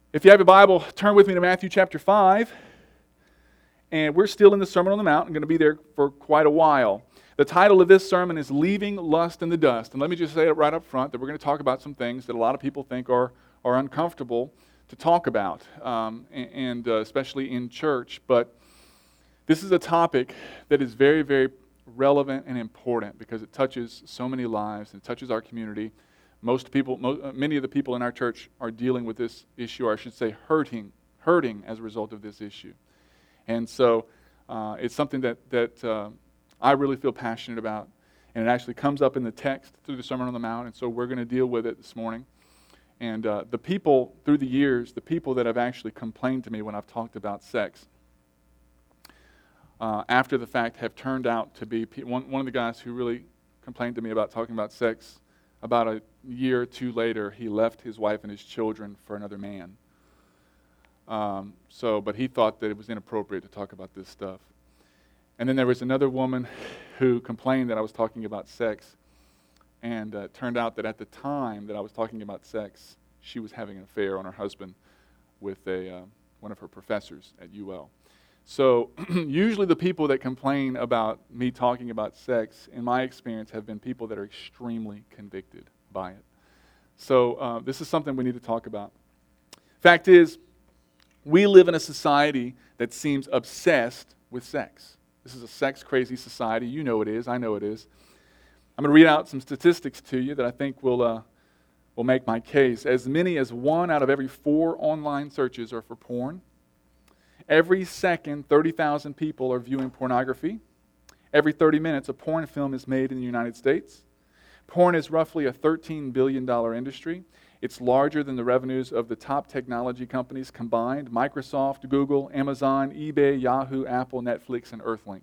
If you have a Bible, turn with me to Matthew chapter 5. And we're still in the Sermon on the Mount. I'm going to be there for quite a while. The title of this sermon is Leaving Lust in the Dust. And let me just say it right up front that we're going to talk about some things that a lot of people think are uncomfortable to talk about, and especially in church. But this is a topic that is very, very relevant and important because it touches so many lives and it touches our community. Many of the people in our church are dealing with this issue, or I should say hurting as a result of this issue. And so it's something that I really feel passionate about. And it actually comes up in the text through the Sermon on the Mount. And so we're going to deal with it this morning. And the people, through the years, the people that have actually complained to me when I've talked about sex, after the fact have turned out to be, one of the guys who really complained to me about talking about sex, about a year or two later, he left his wife and his children for another man. But he thought that it was inappropriate to talk about this stuff. And then there was another woman who complained that I was talking about sex, and it turned out that at the time that I was talking about sex, she was having an affair on her husband with one of her professors at UL. So usually the people that complain about me talking about sex, in my experience, have been people that are extremely convicted by it. So this is something we need to talk about. Fact is, we live in a society that seems obsessed with sex. This is a sex-crazy society. You know it is. I know it is. I'm going to read out some statistics to you that I think will make my case. As many as 1 out of every 4 online searches are for porn. Every second, 30,000 people are viewing pornography. Every 30 minutes, a porn film is made in the United States. Porn is roughly a $13 billion industry. It's larger than the revenues of the top technology companies combined: Microsoft, Google, Amazon, eBay, Yahoo, Apple, Netflix, and Earthlink.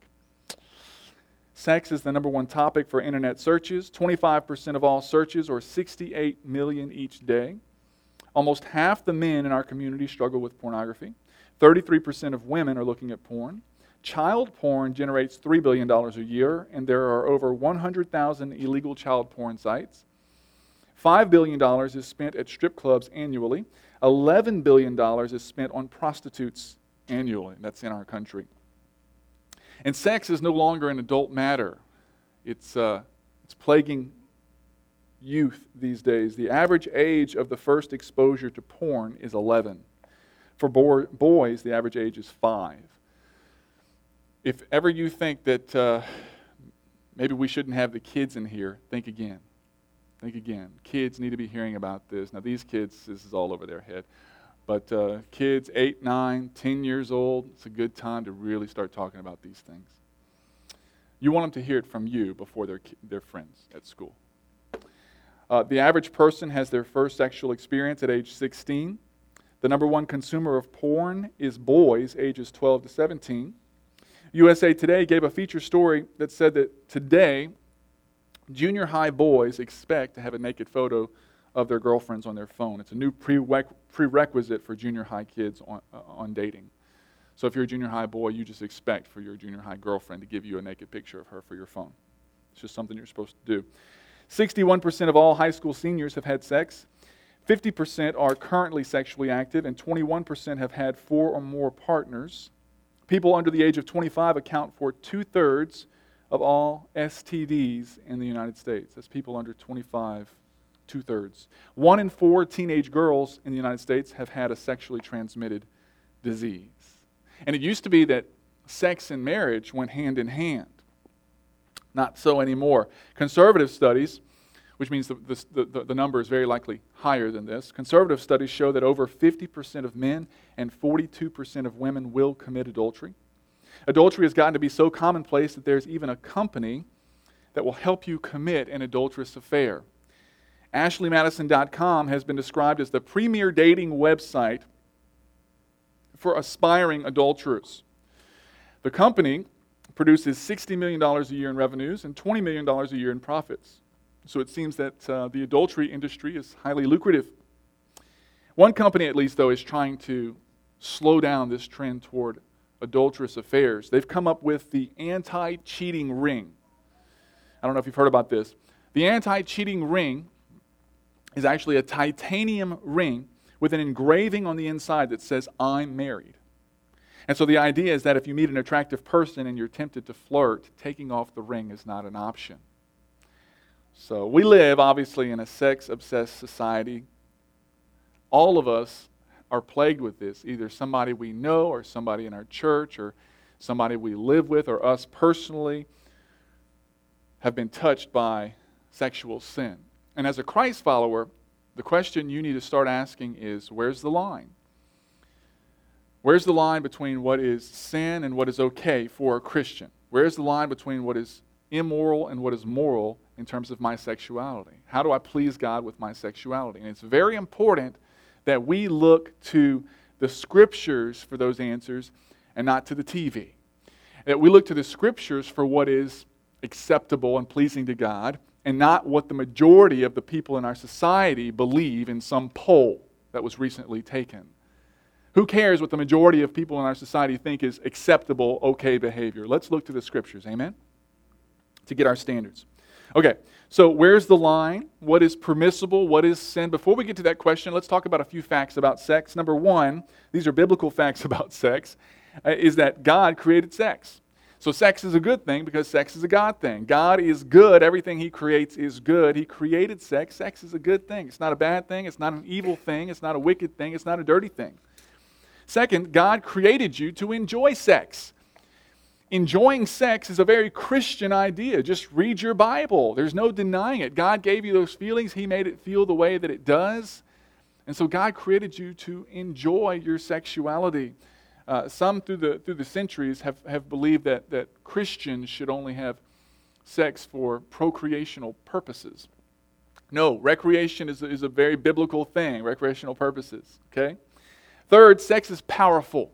Sex is the number 1 topic for internet searches. 25% of all searches, or 68 million each day. Almost half the men in our community struggle with pornography. 33% of women are looking at porn. Child porn generates $3 billion a year, and there are over 100,000 illegal child porn sites. $5 billion is spent at strip clubs annually. $11 billion is spent on prostitutes annually. That's in our country. And sex is no longer an adult matter. It's plaguing youth these days. The average age of the first exposure to porn is 11. For boys, the average age is 5. If ever you think that maybe we shouldn't have the kids in here, think again. Think again. Kids need to be hearing about this. Now, these kids, this is all over their head. But kids 8, 9, 10 years old, it's a good time to really start talking about these things. You want them to hear it from you before their friends at school. The average person has their first sexual experience at age 16. The number 1 consumer of porn is boys ages 12 to 17. USA Today gave a feature story that said that today, junior high boys expect to have a naked photo of their girlfriends on their phone. It's a new prerequisite for junior high kids on dating. So if you're a junior high boy, you just expect for your junior high girlfriend to give you a naked picture of her for your phone. It's just something you're supposed to do. 61% of all high school seniors have had sex. 50% are currently sexually active, and 21% have had 4 or more partners. People under the age of 25 account for 2/3 of all STDs in the United States. That's people under 25, 2/3. 1 in 4 teenage girls in the United States have had a sexually transmitted disease. And it used to be that sex and marriage went hand in hand. Not so anymore. Conservative studies, which means the number is very likely higher than this. Conservative studies show that over 50% of men and 42% of women will commit adultery. Adultery has gotten to be so commonplace that there's even a company that will help you commit an adulterous affair. AshleyMadison.com has been described as the premier dating website for aspiring adulterers. The company produces $60 million a year in revenues and $20 million a year in profits. So it seems that the adultery industry is highly lucrative. One company, at least, though, is trying to slow down this trend toward adulterous affairs. They've come up with the anti-cheating ring. I don't know if you've heard about this. The anti-cheating ring is actually a titanium ring with an engraving on the inside that says, I'm married. And so the idea is that if you meet an attractive person and you're tempted to flirt, taking off the ring is not an option. So we live, obviously, in a sex-obsessed society. All of us are plagued with this, either somebody we know or somebody in our church or somebody we live with or us personally have been touched by sexual sin. And as a Christ follower, the question you need to start asking is, where's the line? Where's the line between what is sin and what is okay for a Christian? Where's the line between what is immoral and what is moral in terms of my sexuality? How do I please God with my sexuality? And it's very important that we look to the Scriptures for those answers and not to the TV. That we look to the Scriptures for what is acceptable and pleasing to God and not what the majority of the people in our society believe in some poll that was recently taken. Who cares what the majority of people in our society think is acceptable, okay behavior? Let's look to the Scriptures, amen? To get our standards. Okay, so where's the line? What is permissible? What is sin? Before we get to that question, let's talk about a few facts about sex. Number one, these are biblical facts about sex, is that God created sex. So sex is a good thing because sex is a God thing. God is good. Everything He creates is good. He created sex. Sex is a good thing. It's not a bad thing. It's not an evil thing. It's not a wicked thing. It's not a dirty thing. Second, God created you to enjoy sex. Enjoying sex is a very Christian idea. Just read your Bible. There's no denying it. God gave you those feelings. He made it feel the way that it does. And so God created you to enjoy your sexuality. Some through the centuries have believed that Christians should only have sex for procreational purposes. No, recreation is a very biblical thing, recreational purposes. Okay? Third, sex is powerful.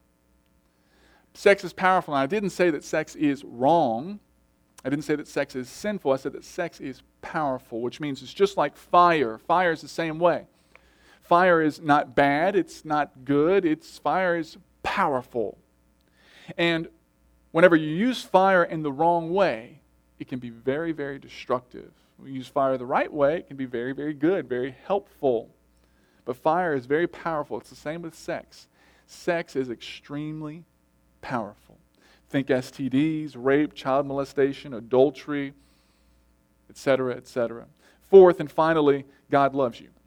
Sex is powerful. And I didn't say that sex is wrong. I didn't say that sex is sinful. I said that sex is powerful, which means it's just like fire. Fire is the same way. Fire is not bad. It's not good. Fire is powerful. And whenever you use fire in the wrong way, it can be very, very destructive. When you use fire the right way, it can be very, very good, very helpful. But fire is very powerful. It's the same with sex. Sex is extremely powerful. Think STDs, rape, child molestation, adultery, etc., etc. Fourth and finally, God loves you.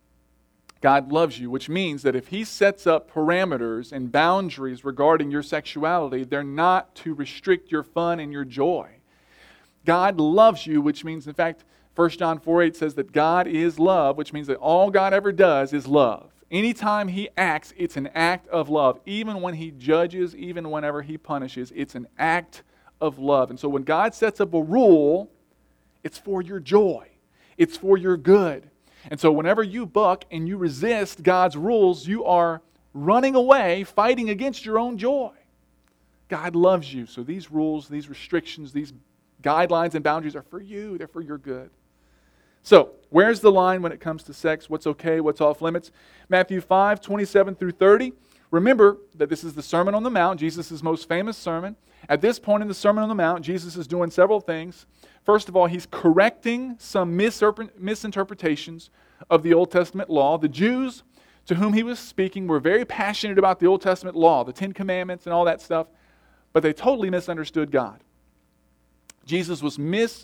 God loves you, which means that if He sets up parameters and boundaries regarding your sexuality, they're not to restrict your fun and your joy. God loves you, which means, in fact, 1 John 4:8 says that God is love, which means that all God ever does is love. Anytime He acts, it's an act of love. Even when He judges, even whenever He punishes, it's an act of love. And so when God sets up a rule, it's for your joy. It's for your good. And so whenever you buck and you resist God's rules, you are running away, fighting against your own joy. God loves you. So these rules, these restrictions, these guidelines and boundaries are for you. They're for your good. So, where's the line when it comes to sex? What's okay? What's off limits? Matthew 5:27 through 30. Remember that this is the Sermon on the Mount, Jesus' most famous sermon. At this point in the Sermon on the Mount, Jesus is doing several things. First of all, He's correcting some misinterpretations of the Old Testament law. The Jews to whom He was speaking were very passionate about the Old Testament law, the Ten Commandments and all that stuff, but they totally misunderstood God. Jesus was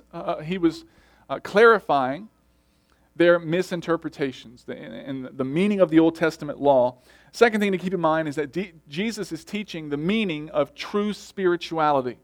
clarifying their misinterpretations and the meaning of the Old Testament law. Second thing to keep in mind is that Jesus is teaching the meaning of true spirituality.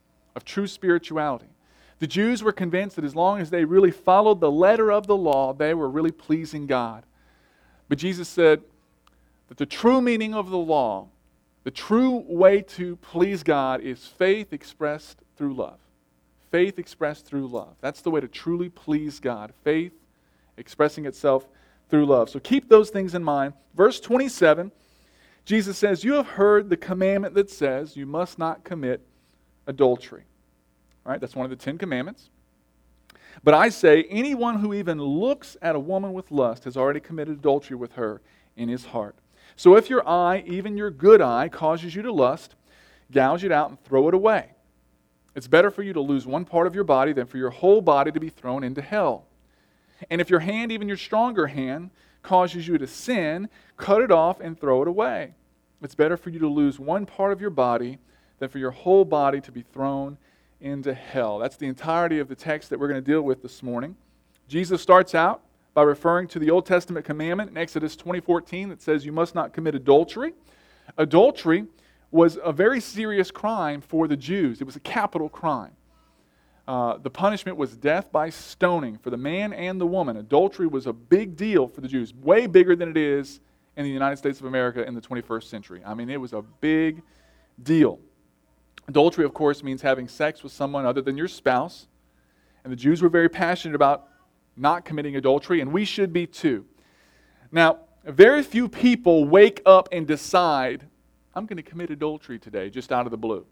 The Jews were convinced that as long as they really followed the letter of the law, they were really pleasing God. But Jesus said that the true meaning of the law, the true way to please God is faith expressed through love. Faith expressed through love. That's the way to truly please God. Faith expressing itself through love. So keep those things in mind. Verse 27, Jesus says, "You have heard the commandment that says you must not commit adultery." All right, that's one of the 10 commandments. "But I say, anyone who even looks at a woman with lust has already committed adultery with her in his heart. So if your eye, even your good eye, causes you to lust, gouge it out and throw it away. It's better for you to lose one part of your body than for your whole body to be thrown into hell. And if your hand, even your stronger hand, causes you to sin, cut it off and throw it away. It's better for you to lose one part of your body than for your whole body to be thrown into hell. That's the entirety of the text that we're going to deal with this morning. Jesus starts out by referring to the Old Testament commandment in Exodus 20:14 that says you must not commit adultery. Adultery was a very serious crime for the Jews. It was a capital crime. The punishment was death by stoning for the man and the woman. Adultery was a big deal for the Jews, way bigger than it is in the United States of America in the 21st century. I mean, it was a big deal. Adultery, of course, means having sex with someone other than your spouse. And the Jews were very passionate about not committing adultery, and we should be too. Now, very few people wake up and decide, I'm going to commit adultery today, just out of the blue.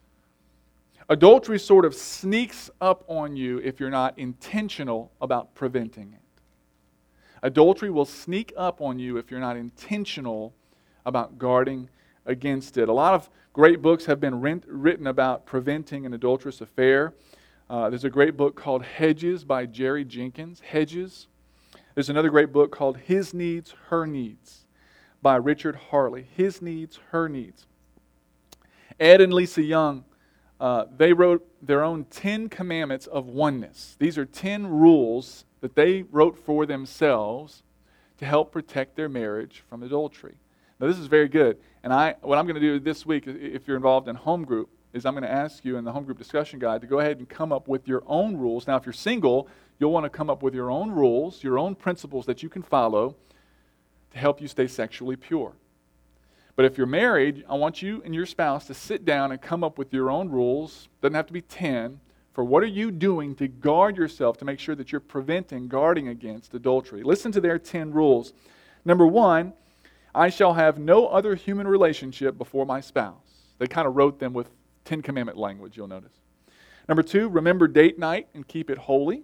Adultery sort of sneaks up on you if you're not intentional about preventing it. Adultery will sneak up on you if you're not intentional about guarding against it. A lot of great books have been written about preventing an adulterous affair. There's a great book called Hedges by Jerry Jenkins. Hedges. There's another great book called His Needs, Her Needs by Richard Harley. His Needs, Her Needs. Ed and Lisa Young, they wrote their own 10 Commandments of Oneness. These are 10 rules that they wrote for themselves to help protect their marriage from adultery. Now, this is very good. And what I'm going to do this week, if you're involved in home group, is I'm going to ask you in the home group discussion guide to go ahead and come up with your own rules. Now, if you're single, you'll want to come up with your own rules, your own principles that you can follow to help you stay sexually pure. But if you're married, I want you and your spouse to sit down and come up with your own rules. Doesn't have to be 10. For what are you doing to guard yourself, to make sure that you're guarding against adultery? Listen to their 10 rules. Number 1, I shall have no other human relationship before my spouse. They kind of wrote them with 10 Commandment language, you'll notice. Number 2, remember date night and keep it holy.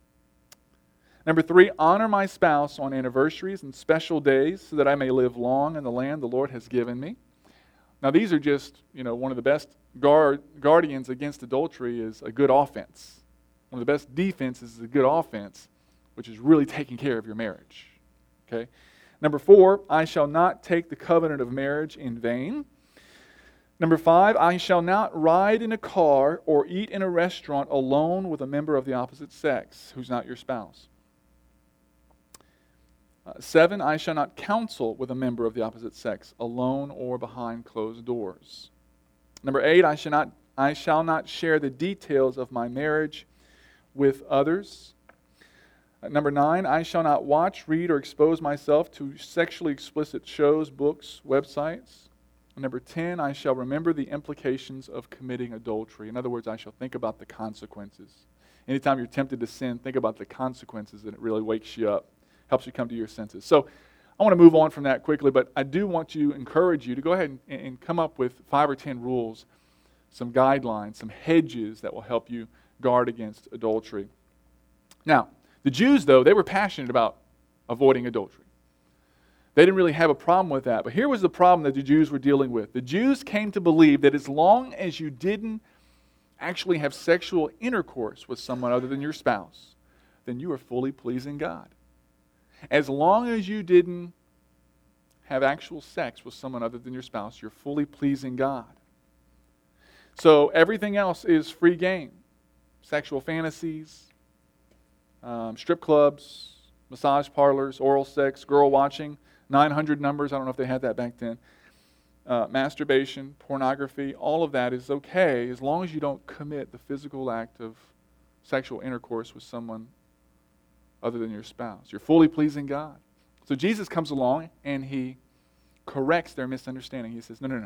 Number 3, honor my spouse on anniversaries and special days so that I may live long in the land the Lord has given me. Now these are just, one of the best guardians against adultery is a good offense. One of the best defenses is a good offense, which is really taking care of your marriage. Okay. Number 4, I shall not take the covenant of marriage in vain. Number 5, I shall not ride in a car or eat in a restaurant alone with a member of the opposite sex who's not your spouse. 7, I shall not counsel with a member of the opposite sex alone or behind closed doors. Number 8, I shall not share the details of my marriage with others. Number 9, I shall not watch, read, or expose myself to sexually explicit shows, books, websites. Number 10, I shall remember the implications of committing adultery. In other words, I shall think about the consequences. Anytime you're tempted to sin, think about the consequences, and it really wakes you up, helps you come to your senses. So I want to move on from that quickly, but I do want to encourage you to go ahead and come up with 5 or 10 rules, some guidelines, some hedges that will help you guard against adultery. Now, the Jews, though, they were passionate about avoiding adultery. They didn't really have a problem with that. But here was the problem that the Jews were dealing with. The Jews came to believe that as long as you didn't actually have sexual intercourse with someone other than your spouse, then you were fully pleasing God. As long as you didn't have actual sex with someone other than your spouse, you're fully pleasing God. So everything else is free game. Sexual fantasies, strip clubs, massage parlors, oral sex, girl watching, 900 numbers, I don't know if they had that back then, masturbation, pornography, all of that is okay as long as you don't commit the physical act of sexual intercourse with someone other than your spouse. You're fully pleasing God. So Jesus comes along and he corrects their misunderstanding. He says, no.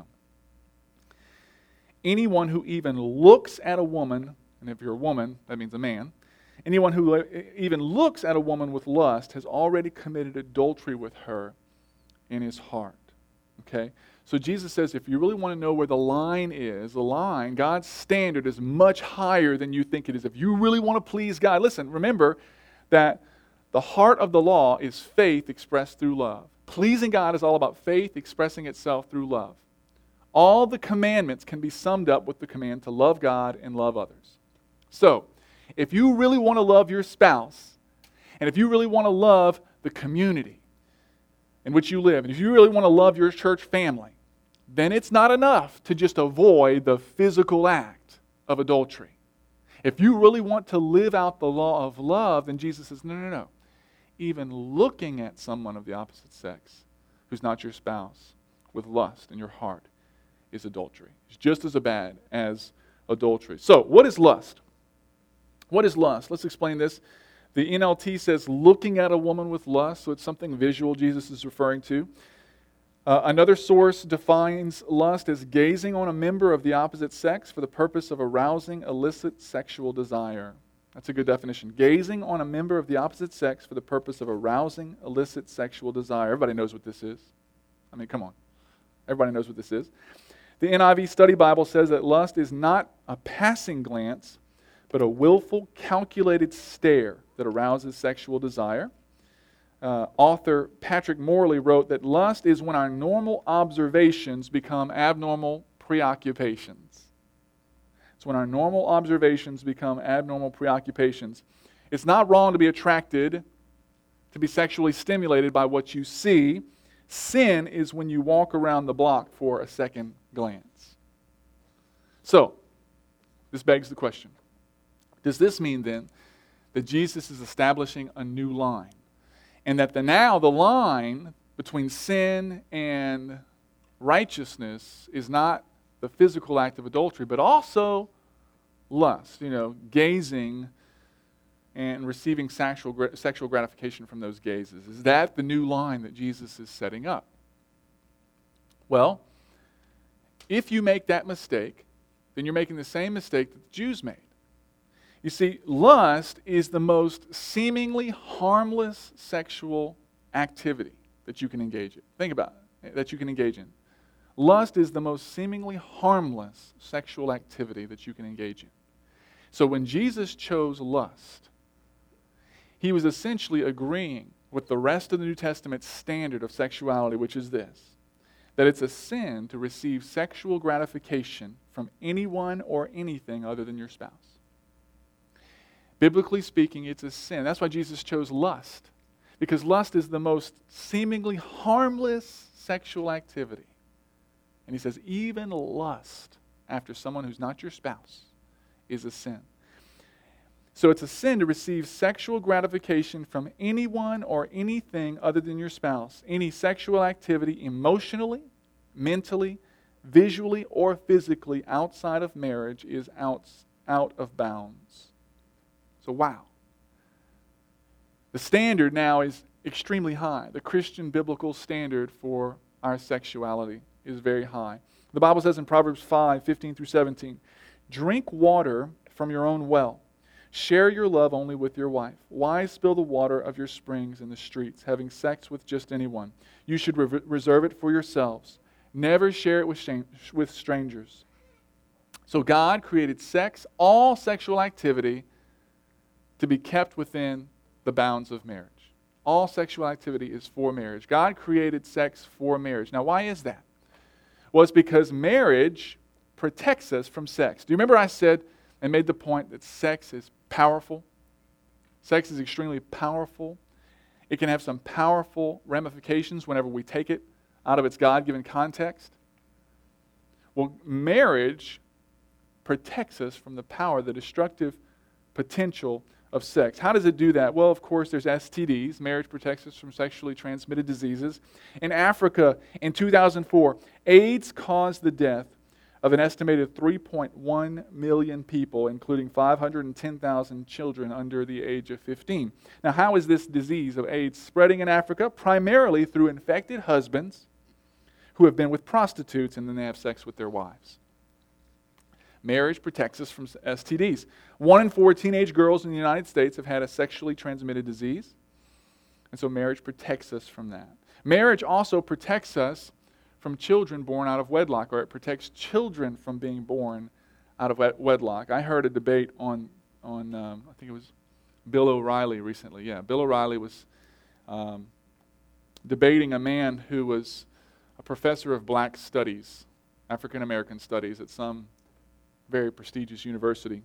Anyone who even looks at a woman, and if you're a woman, that means a man, anyone who even looks at a woman with lust has already committed adultery with her in his heart. Okay? So Jesus says if you really want to know where the line is, God's standard is much higher than you think it is. If you really want to please God, listen, remember that the heart of the law is faith expressed through love. Pleasing God is all about faith expressing itself through love. All the commandments can be summed up with the command to love God and love others. So, if you really want to love your spouse, and if you really want to love the community, in which you live, and if you really want to love your church family, then it's not enough to just avoid the physical act of adultery. If you really want to live out the law of love, then Jesus says, no. Even looking at someone of the opposite sex who's not your spouse with lust in your heart is adultery. It's just as bad as adultery. So, what is lust? What is lust? Let's explain this. The NLT says looking at a woman with lust, so it's something visual Jesus is referring to. Another source defines lust as gazing on a member of the opposite sex for the purpose of arousing illicit sexual desire. That's a good definition. Gazing on a member of the opposite sex for the purpose of arousing illicit sexual desire. Everybody knows what this is. I mean, come on. Everybody knows what this is. The NIV Study Bible says that lust is not a passing glance, but a willful, calculated stare that arouses sexual desire. Author Patrick Morley wrote that lust is when our normal observations become abnormal preoccupations. It's when our normal observations become abnormal preoccupations. It's not wrong to be attracted, to be sexually stimulated by what you see. Sin is when you walk around the block for a second glance. So, this begs the question. Does this mean then that Jesus is establishing a new line? And that the line between sin and righteousness is not the physical act of adultery, but also lust, gazing and receiving sexual gratification from those gazes. Is that the new line that Jesus is setting up? Well, if you make that mistake, then you're making the same mistake that the Jews made. You see, lust is the most seemingly harmless sexual activity that you can engage in. Think about it, that you can engage in. Lust is the most seemingly harmless sexual activity that you can engage in. So when Jesus chose lust, he was essentially agreeing with the rest of the New Testament standard of sexuality, which is this, that it's a sin to receive sexual gratification from anyone or anything other than your spouse. Biblically speaking, it's a sin. That's why Jesus chose lust, because lust is the most seemingly harmless sexual activity. And he says, even lust after someone who's not your spouse is a sin. So it's a sin to receive sexual gratification from anyone or anything other than your spouse. Any sexual activity emotionally, mentally, visually, or physically outside of marriage is out of bounds. So wow. The standard now is extremely high. The Christian biblical standard for our sexuality is very high. The Bible says in Proverbs 5:15-17, drink water from your own well. Share your love only with your wife. Why spill the water of your springs in the streets, having sex with just anyone? You should reserve it for yourselves. Never share it with strangers. So God created sex, all sexual activity, to be kept within the bounds of marriage. All sexual activity is for marriage. God created sex for marriage. Now, why is that? Well, it's because marriage protects us from sex. Do you remember I said and made the point that sex is powerful? Sex is extremely powerful. It can have some powerful ramifications whenever we take it out of its God-given context. Well, marriage protects us from the power, the destructive potential of sex. How does it do that? Well, of course, there's STDs. Marriage protects us from sexually transmitted diseases. In Africa, in 2004, AIDS caused the death of an estimated 3.1 million people, including 510,000 children under the age of 15. Now, how is this disease of AIDS spreading in Africa? Primarily through infected husbands who have been with prostitutes and then they have sex with their wives. Marriage protects us from STDs. 1 in 4 teenage girls in the United States have had a sexually transmitted disease. And so marriage protects us from that. Marriage also protects us from children born out of wedlock, or it protects children from being born out of wedlock. I heard a debate on I think it was Bill O'Reilly recently. Yeah, Bill O'Reilly was debating a man who was a professor of black studies, African American studies at some very prestigious university.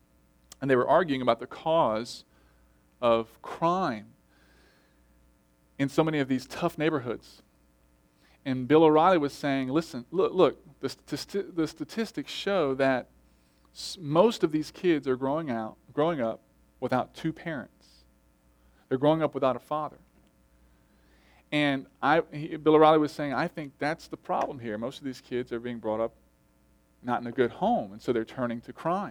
And they were arguing about the cause of crime in so many of these tough neighborhoods. And Bill O'Reilly was saying, listen, look, the statistics show that most of these kids are growing up without two parents. They're growing up without a father. And Bill O'Reilly was saying, I think that's the problem here. Most of these kids are being brought up not in a good home, and so they're turning to crime.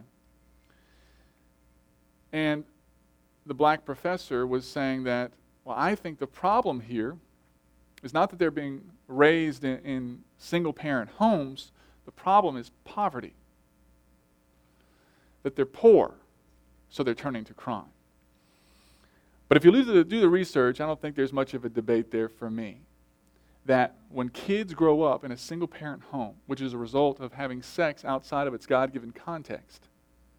And the black professor was saying that, well, I think the problem here is not that they're being raised in single-parent homes. The problem is poverty. That they're poor, so they're turning to crime. But if you do the research, I don't think there's much of a debate there for me. That when kids grow up in a single-parent home, which is a result of having sex outside of its God-given context,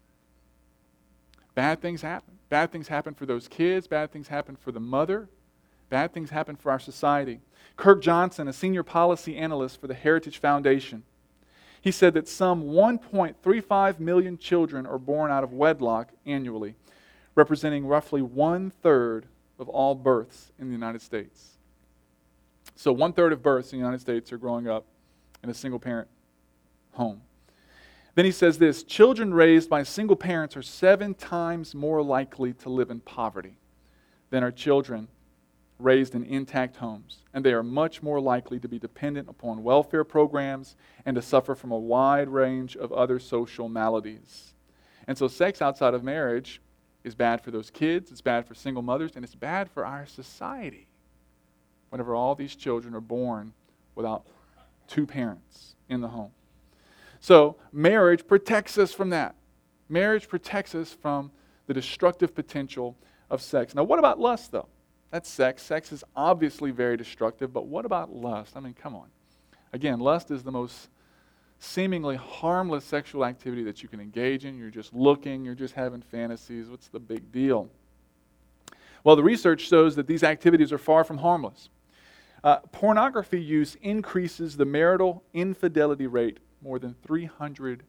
bad things happen. Bad things happen for those kids. Bad things happen for the mother. Bad things happen for our society. Kirk Johnson, a senior policy analyst for the Heritage Foundation, he said that some 1.35 million children are born out of wedlock annually, representing roughly 1/3 of all births in the United States. So 1/3 of births in the United States are growing up in a single-parent home. Then he says this, children raised by single parents are 7 times more likely to live in poverty than are children raised in intact homes, and they are much more likely to be dependent upon welfare programs and to suffer from a wide range of other social maladies. And so sex outside of marriage is bad for those kids, it's bad for single mothers, and it's bad for our society whenever all these children are born without two parents in the home. So marriage protects us from that. Marriage protects us from the destructive potential of sex. Now, what about lust, though? That's sex. Sex is obviously very destructive, but what about lust? I mean, come on. Again, lust is the most seemingly harmless sexual activity that you can engage in. You're just looking, you're just having fantasies. What's the big deal? Well, the research shows that these activities are far from harmless. Pornography use increases the marital infidelity rate more than 300%.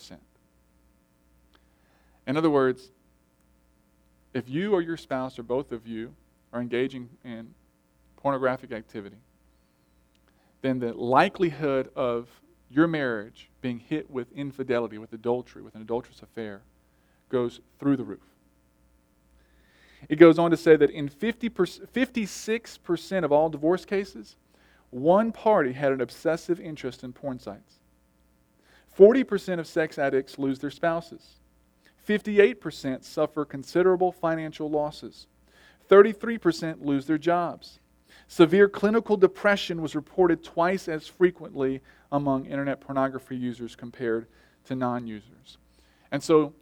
In other words, if you or your spouse or both of you are engaging in pornographic activity, then the likelihood of your marriage being hit with infidelity, with adultery, with an adulterous affair, goes through the roof. It goes on to say that in 56% of all divorce cases, one party had an obsessive interest in porn sites. 40% of sex addicts lose their spouses. 58% suffer considerable financial losses. 33% lose their jobs. Severe clinical depression was reported twice as frequently among internet pornography users compared to non-users. And so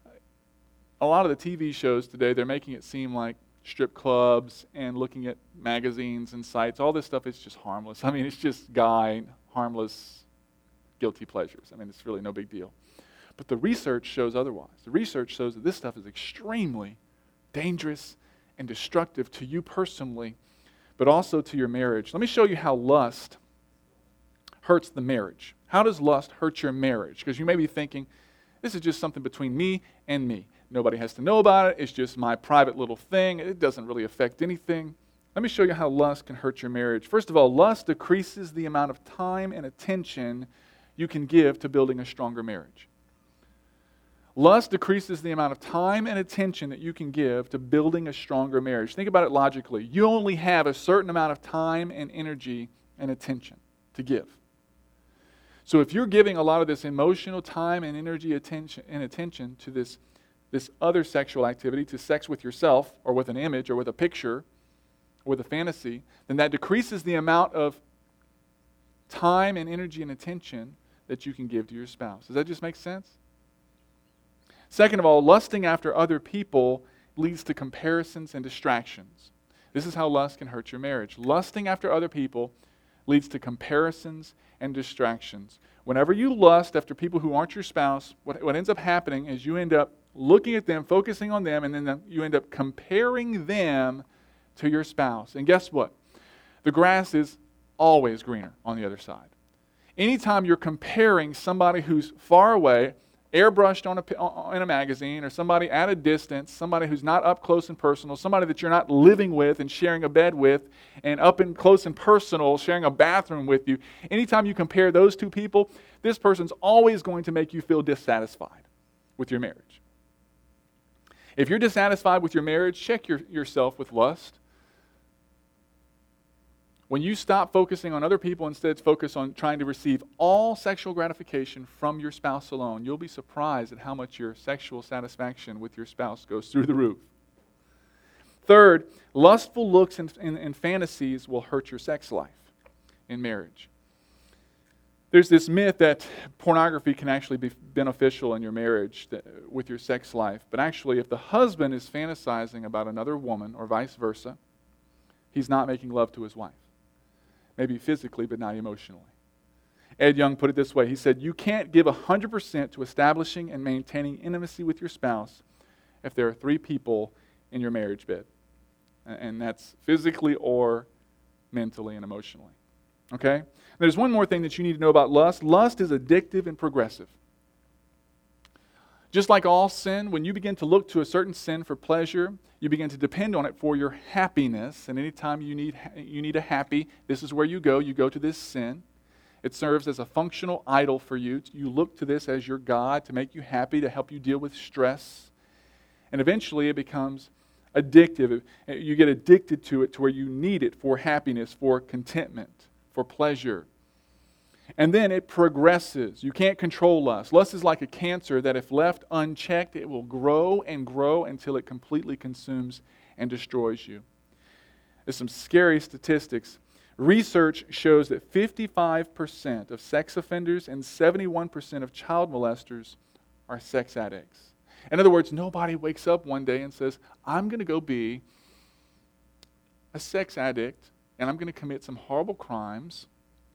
a lot of the TV shows today, they're making it seem like strip clubs and looking at magazines and sites, all this stuff is just harmless. I mean, it's just harmless, guilty pleasures. I mean, it's really no big deal. But the research shows otherwise. The research shows that this stuff is extremely dangerous and destructive to you personally, but also to your marriage. Let me show you how lust hurts the marriage. How does lust hurt your marriage? Because you may be thinking, this is just something between me and me. Nobody has to know about it. It's just my private little thing. It doesn't really affect anything. Let me show you how lust can hurt your marriage. First of all, lust decreases the amount of time and attention you can give to building a stronger marriage. Lust decreases the amount of time and attention that you can give to building a stronger marriage. Think about it logically. You only have a certain amount of time and energy and attention to give. So if you're giving a lot of this emotional time and energy attention to this other sexual activity, to sex with yourself or with an image or with a picture or with a fantasy, then that decreases the amount of time and energy and attention that you can give to your spouse. Does that just make sense? Second of all, lusting after other people leads to comparisons and distractions. This is how lust can hurt your marriage. Lusting after other people leads to comparisons and distractions. Whenever you lust after people who aren't your spouse, what ends up happening is you end up looking at them, focusing on them, and then you end up comparing them to your spouse. And guess what? The grass is always greener on the other side. Anytime you're comparing somebody who's far away, airbrushed in a magazine, or somebody at a distance, somebody who's not up close and personal, somebody that you're not living with and sharing a bed with, and up and close and personal, sharing a bathroom with you. Anytime you compare those two people, this person's always going to make you feel dissatisfied with your marriage. If you're dissatisfied with your marriage, check yourself with lust. When you stop focusing on other people, instead focus on trying to receive all sexual gratification from your spouse alone, you'll be surprised at how much your sexual satisfaction with your spouse goes through the roof. Third, lustful looks and fantasies will hurt your sex life in marriage. There's this myth that pornography can actually be beneficial in your marriage with your sex life. But actually, if the husband is fantasizing about another woman or vice versa, he's not making love to his wife. Maybe physically, but not emotionally. Ed Young put it this way. He said, you can't give 100% to establishing and maintaining intimacy with your spouse if there are 3 people in your marriage bed. And that's physically or mentally and emotionally. Okay? There's one more thing that you need to know about lust. Lust is addictive and progressive. Just like all sin, when you begin to look to a certain sin for pleasure, you begin to depend on it for your happiness. And anytime you need a happy, this is where you go. You go to this sin. It serves as a functional idol for you. You look to this as your God to make you happy, to help you deal with stress. And eventually it becomes addictive. You get addicted to it to where you need it for happiness, for contentment, for pleasure. And then it progresses. You can't control lust. Lust is like a cancer that if left unchecked, it will grow and grow until it completely consumes and destroys you. There's some scary statistics. Research shows that 55% of sex offenders and 71% of child molesters are sex addicts. In other words, nobody wakes up one day and says, I'm going to go be a sex addict and I'm going to commit some horrible crimes.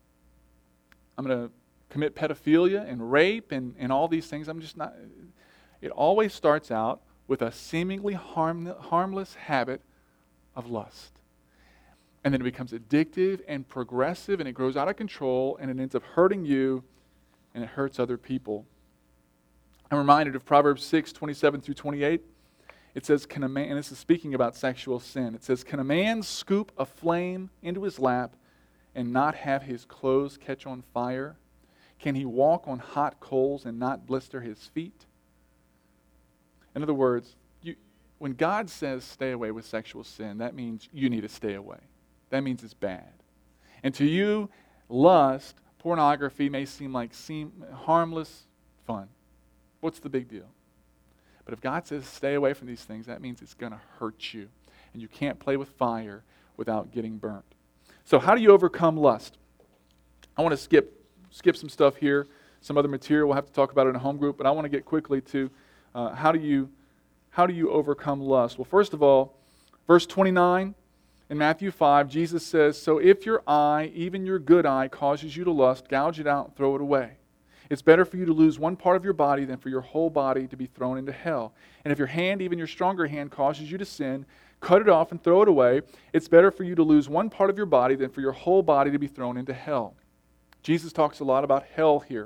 I'm going to commit pedophilia and rape and all these things. I'm just not. It always starts out with a seemingly harmless habit of lust. And then it becomes addictive and progressive and it grows out of control and it ends up hurting you and it hurts other people. I'm reminded of Proverbs 6:27-28. It says, can a man, and this is speaking about sexual sin, it says, can a man scoop a flame into his lap and not have his clothes catch on fire? Can he walk on hot coals and not blister his feet? In other words, when God says stay away with sexual sin, that means you need to stay away. That means it's bad. And to you, lust, pornography may seem harmless fun. What's the big deal? But if God says stay away from these things, that means it's going to hurt you. And you can't play with fire without getting burnt. So how do you overcome lust? I want to skip some stuff here, some other material. We'll have to talk about it in a home group, but I want to get quickly to how do you overcome lust? Well, first of all, verse 29 in Matthew 5, Jesus says, so if your eye, even your good eye, causes you to lust, gouge it out and throw it away. It's better for you to lose one part of your body than for your whole body to be thrown into hell. And if your hand, even your stronger hand, causes you to sin, cut it off and throw it away. It's better for you to lose one part of your body than for your whole body to be thrown into hell. Jesus talks a lot about hell here.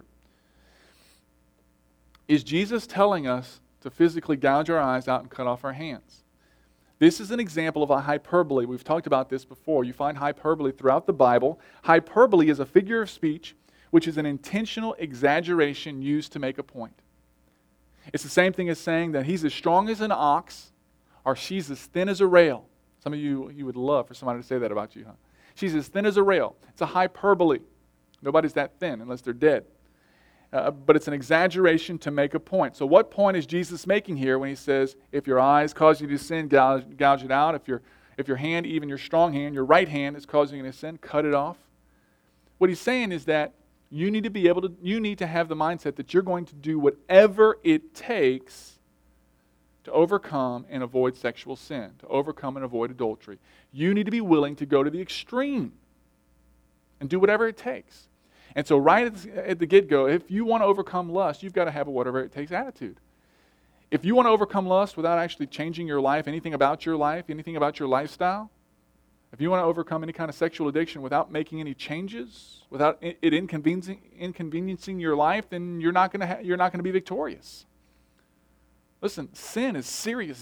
Is Jesus telling us to physically gouge our eyes out and cut off our hands? This is an example of a hyperbole. We've talked about this before. You find hyperbole throughout the Bible. Hyperbole is a figure of speech which is an intentional exaggeration used to make a point. It's the same thing as saying that he's as strong as an ox or she's as thin as a rail. Some of you would love for somebody to say that about you, huh? She's as thin as a rail. It's a hyperbole. Nobody's that thin unless they're dead. But it's an exaggeration to make a point. So what point is Jesus making here when he says, if your eyes cause you to sin, gouge it out. If your hand, even your strong hand, your right hand is causing you to sin, cut it off. What he's saying is that you need to have the mindset that you're going to do whatever it takes to overcome and avoid sexual sin, to overcome and avoid adultery. You need to be willing to go to the extreme and do whatever it takes. And so right at the get-go, if you want to overcome lust, you've got to have a whatever it takes attitude. If you want to overcome lust without actually changing your life, anything about your life, anything about your lifestyle, If you want to overcome any kind of sexual addiction without making any changes, without it inconveniencing your life, then you're not going to be victorious. Listen, sin is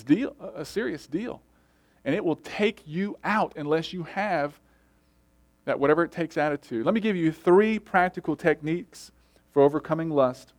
a serious deal. And it will take you out unless you have that whatever it takes attitude. Let me give you 3 practical techniques for overcoming lust.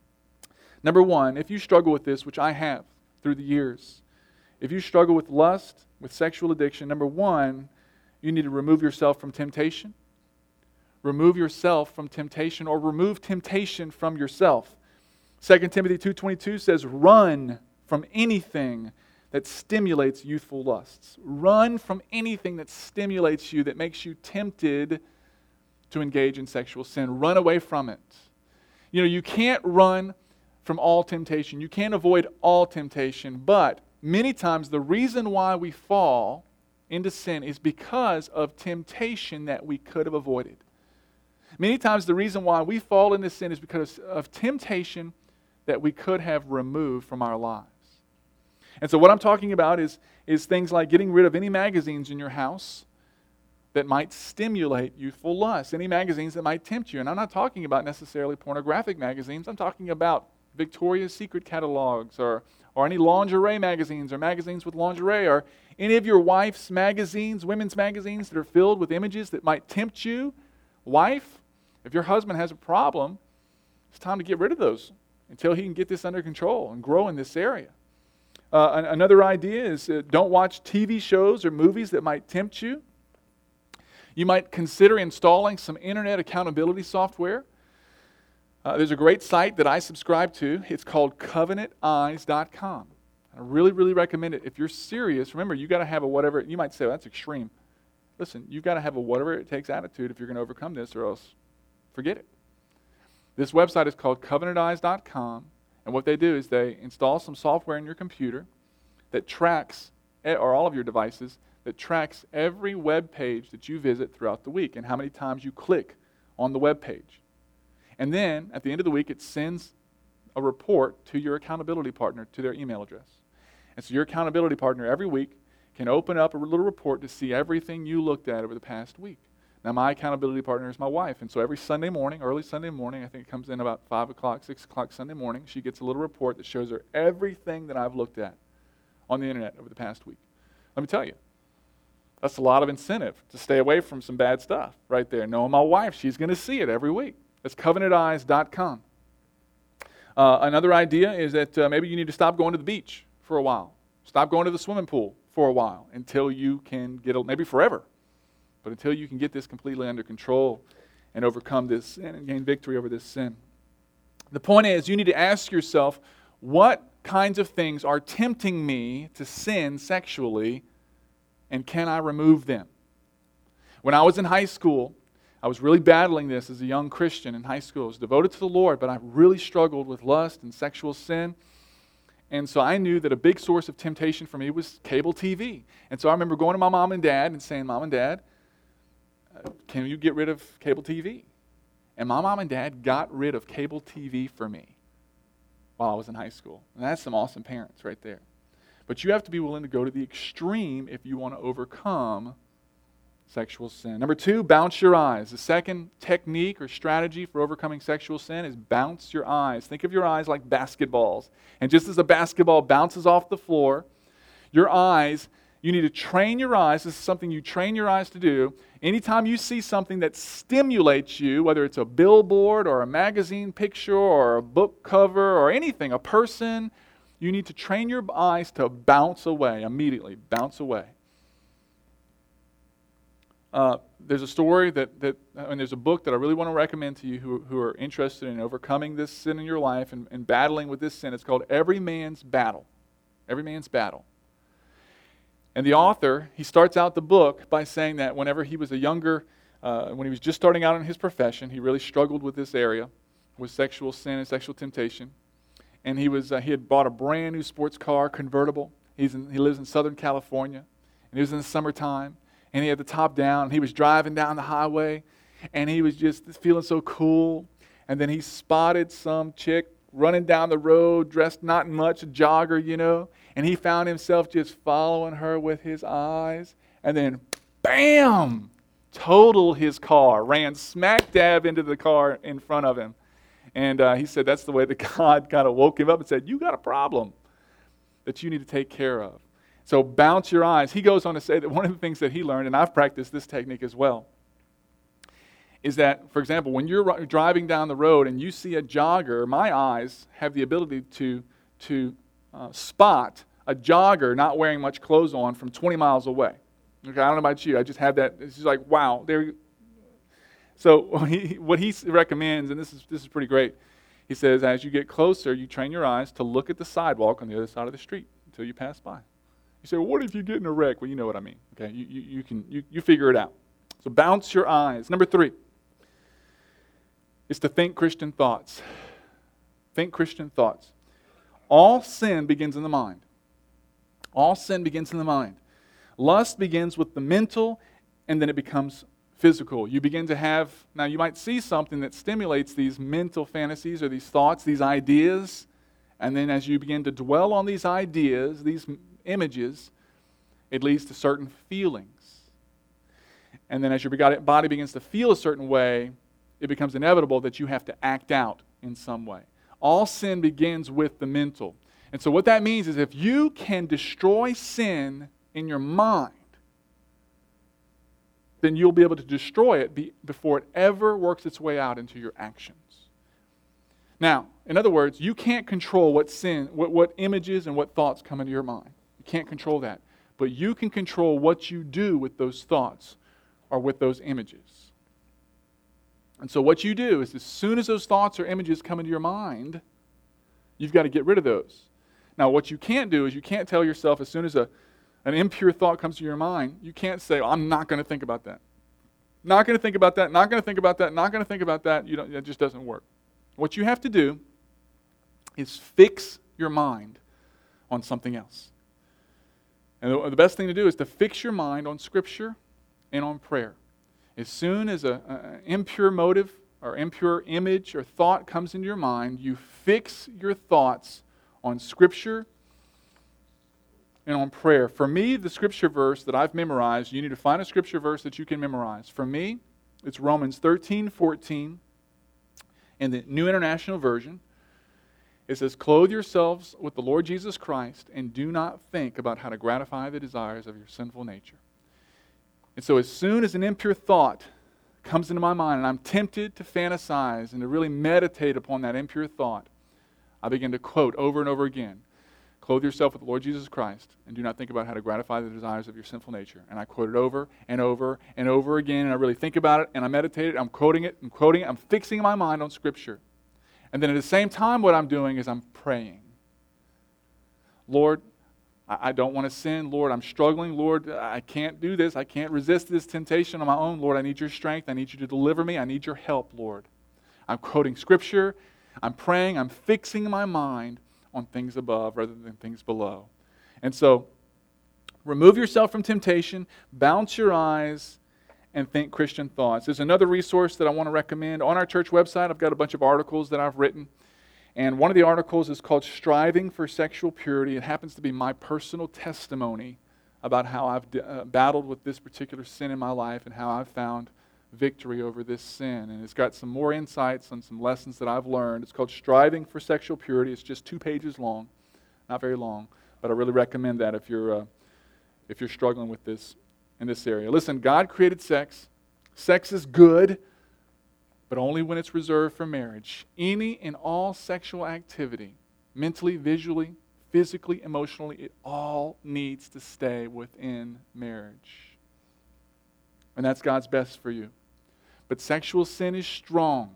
Number 1, if you struggle with this, which I have through the years, if you struggle with lust, with sexual addiction, number 1, you need to remove yourself from temptation. Remove yourself from temptation, or remove temptation from yourself. 2 Timothy 2:22 says, run from anything that stimulates youthful lusts. Run from anything that stimulates you, that makes you tempted to engage in sexual sin. Run away from it. You can't run from all temptation. You can't avoid all temptation, but many times the reason why we fall into sin is because of temptation that we could have avoided. Many times the reason why we fall into sin is because of temptation that we could have removed from our lives. And so what I'm talking about is things like getting rid of any magazines in your house that might stimulate youthful lust, any magazines that might tempt you. And I'm not talking about necessarily pornographic magazines. I'm talking about Victoria's Secret catalogs or any lingerie magazines or magazines with lingerie or any of your wife's magazines, women's magazines that are filled with images that might tempt you. Wife, if your husband has a problem, it's time to get rid of those until he can get this under control and grow in this area. Another idea is don't watch TV shows or movies that might tempt you. You might consider installing some internet accountability software. There's a great site that I subscribe to. It's called CovenantEyes.com. I really, really recommend it. If you're serious, remember, you got to have a whatever. You might say, well, that's extreme. Listen, you've got to have a whatever it takes attitude if you're going to overcome this, or else forget it. This website is called CovenantEyes.com, and what they do is they install some software in your computer that tracks, or all of your devices, that tracks every web page that you visit throughout the week and how many times you click on the web page. And then, at the end of the week, it sends a report to your accountability partner to their email address. And so your accountability partner every week can open up a little report to see everything you looked at over the past week. Now, my accountability partner is my wife, and so every Sunday morning, early Sunday morning, I think it comes in about 5 o'clock, 6 o'clock Sunday morning, she gets a little report that shows her everything that I've looked at on the internet over the past week. Let me tell you, that's a lot of incentive to stay away from some bad stuff right there. Knowing my wife, she's going to see it every week. That's CovenantEyes.com. Another idea is that maybe you need to stop going to the beach for a while. Stop going to the swimming pool for a while until you can maybe forever, but until you can get this completely under control and overcome this sin and gain victory over this sin. The point is, you need to ask yourself, what kinds of things are tempting me to sin sexually, and can I remove them? When I was in high school, I was really battling this as a young Christian in high school. I was devoted to the Lord, but I really struggled with lust and sexual sin. And so I knew that a big source of temptation for me was cable TV. And so I remember going to my mom and dad and saying, Mom and Dad, can you get rid of cable TV? And my mom and dad got rid of cable TV for me while I was in high school. And that's some awesome parents right there. But you have to be willing to go to the extreme if you want to overcome sexual sin. Number 2, bounce your eyes. The second technique or strategy for overcoming sexual sin is bounce your eyes. Think of your eyes like basketballs. And just as a basketball bounces off the floor, your eyes, you need to train your eyes. This is something you train your eyes to do. Anytime you see something that stimulates you, whether it's a billboard or a magazine picture or a book cover or anything, a person, you need to train your eyes to bounce away immediately. Bounce away. There's a story and there's a book that I really want to recommend to you who are interested in overcoming this sin in your life and battling with this sin. It's called Every Man's Battle. Every Man's Battle. And the author, he starts out the book by saying that whenever he was when he was just starting out in his profession, he really struggled with this area, with sexual sin and sexual temptation. And he had bought a brand new sports car, convertible. He lives in Southern California, and it was in the summertime. And he had the top down, and he was driving down the highway, and he was just feeling so cool. And then he spotted some chick running down the road, dressed not much, a jogger, and he found himself just following her with his eyes. And then bam, totaled his car, ran smack dab into the car in front of him. And he said that's the way that God kind of woke him up and said, you got a problem that you need to take care of. So bounce your eyes. He goes on to say that one of the things that he learned, and I've practiced this technique as well, is that, for example, when you're driving down the road and you see a jogger, my eyes have the ability to spot a jogger not wearing much clothes on from 20 miles away. Okay, I don't know about you. I just have that. It's just like, wow. So what he recommends, and this is pretty great, he says, as you get closer, you train your eyes to look at the sidewalk on the other side of the street until you pass by. You say, well, what if you get in a wreck? Well, you know what I mean. Okay, you figure it out. So bounce your eyes. Number 3 is to think Christian thoughts. Think Christian thoughts. All sin begins in the mind. All sin begins in the mind. Lust begins with the mental, and then it becomes physical. You begin to have, now you might see something that stimulates these mental fantasies or these thoughts, these ideas, and then as you begin to dwell on these ideas, these images, it leads to certain feelings. And then as your body begins to feel a certain way, it becomes inevitable that you have to act out in some way. All sin begins with the mental. And so what that means is if you can destroy sin in your mind, then you'll be able to destroy it before it ever works its way out into your actions. Now, in other words, you can't control what images and what thoughts come into your mind. You can't control that. But you can control what you do with those thoughts or with those images. And so what you do is as soon as those thoughts or images come into your mind, you've got to get rid of those. Now, what you can't do is you can't tell yourself as soon as an impure thought comes to your mind, you can't say, I'm not going to think about that. Not going to think about that, not going to think about that, not going to think about that. It just doesn't work. What you have to do is fix your mind on something else. And the best thing to do is to fix your mind on Scripture and on prayer. As soon as an impure motive or impure image or thought comes into your mind, you fix your thoughts on Scripture and on prayer. For me, the Scripture verse that I've memorized, you need to find a Scripture verse that you can memorize. For me, it's Romans 13:14 in the New International Version. It says, clothe yourselves with the Lord Jesus Christ and do not think about how to gratify the desires of your sinful nature. And so as soon as an impure thought comes into my mind and I'm tempted to fantasize and to really meditate upon that impure thought, I begin to quote over and over again, clothe yourself with the Lord Jesus Christ and do not think about how to gratify the desires of your sinful nature. And I quote it over and over and over again, and I really think about it, and I meditate it, I'm quoting it, I'm fixing my mind on Scripture. And then at the same time, what I'm doing is I'm praying. Lord, I don't want to sin. Lord, I'm struggling. Lord, I can't do this. I can't resist this temptation on my own. Lord, I need your strength. I need you to deliver me. I need your help, Lord. I'm quoting Scripture. I'm praying. I'm fixing my mind on things above rather than things below. And so, remove yourself from temptation, bounce your eyes, and think Christian thoughts. There's another resource that I want to recommend. On our church website, I've got a bunch of articles that I've written. And one of the articles is called Striving for Sexual Purity. It happens to be my personal testimony about how I've battled with this particular sin in my life and how I've found victory over this sin. And it's got some more insights on some lessons that I've learned. It's called Striving for Sexual Purity. It's just 2 pages long, not very long, but I really recommend that if you're struggling with this in this area. Listen, God created sex. Sex is good, but only when it's reserved for marriage. Any and all sexual activity, mentally, visually, physically, emotionally, it all needs to stay within marriage. And that's God's best for you. But sexual sin is strong.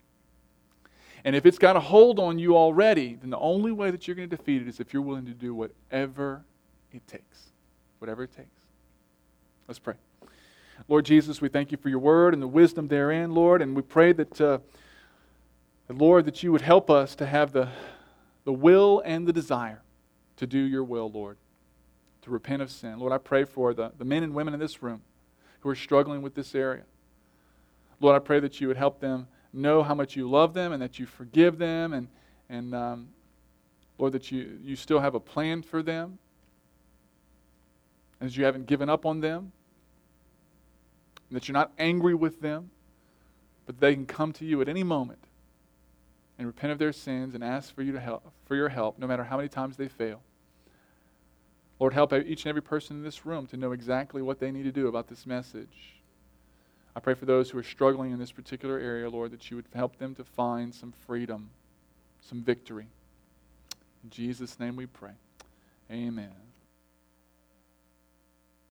And if it's got a hold on you already, then the only way that you're going to defeat it is if you're willing to do whatever it takes. Whatever it takes. Let's pray. Lord Jesus, we thank you for your word and the wisdom therein, Lord, and we pray that, Lord, that you would help us to have the will and the desire to do your will, Lord, to repent of sin. Lord, I pray for the men and women in this room who are struggling with this area. Lord, I pray that you would help them know how much you love them and that you forgive them and Lord, that you still have a plan for them, and that you haven't given up on them. and that you're not angry with them, but they can come to you at any moment and repent of their sins and ask for your help, no matter how many times they fail. Lord, help each and every person in this room to know exactly what they need to do about this message. I pray for those who are struggling in this particular area, Lord, that you would help them to find some freedom, some victory. In Jesus' name we pray. Amen.